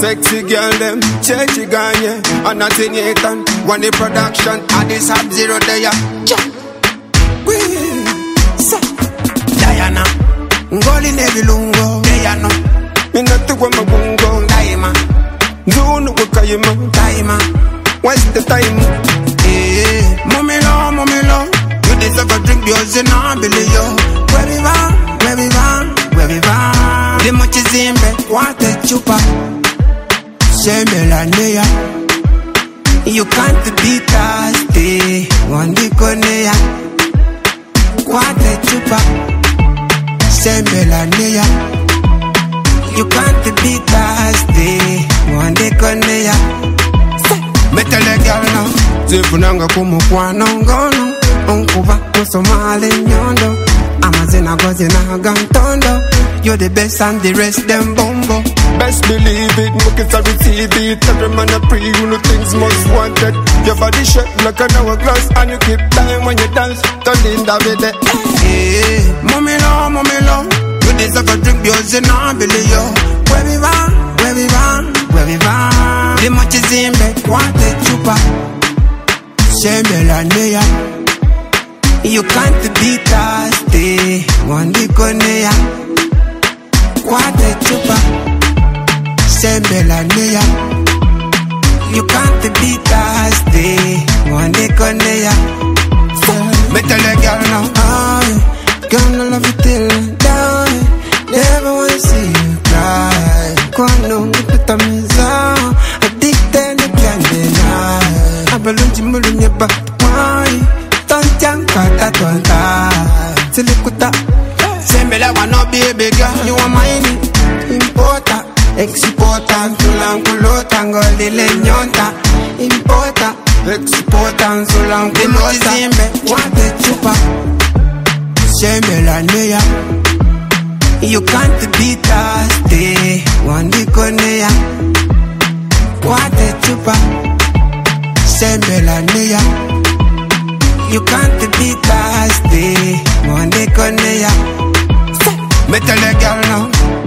sexy girl them, Chechi Ganye, and nothing yet and one the production, and this Sub-Zero there. Diana, Ngoli Nevi Lungo, Diana, Minatu Wamabungo, Daima, Zunu Wakayima, Daima, what's the time? Momilo, you deserve a drink, yours and I believe you. Where we van, the much is in bed, what a chupa. Shemelanea, you can't beat us, stay one diconea. What a chupa. Shemelanea, you can't beat us, stay one diconea. Metal a girl now, Zipunanga Kumukwana Ngono, Unkuva, Musomali Nyondo. Amazina Gozina Gantondo. You're the best and the rest them bombo. Best believe it, Mukis I receive it. Every man a pre, you know things most wanted. Your body shaped like an hourglass, and you keep time when you dance. Don't lean that with it. Hey, momilo, you deserve a drink, yours and I believe you. Where we van. The much is in bed, what a chupa. Shemelanea, you can't beat us, stay one diconea. What a chupa. Shemelanea, you can't beat us, stay one diconea. Metal a girl now, girl I love you till I die. Never wanna see you cry. Quando put a addicted to candy night. I believe you more in your back. Why? Don't yanka tonta. Silikuta. Sembela wanna be a big girl. You are mine. Importa, exporta. Tulankulota ngoli lenyonta. Importa, exporta. Tulankulota. What a chupa. Shemelanea, you can't beat us, stay one diconea. What a chupa. Shemelanea, you can't beat us, stay one diconea. Metal a girl now.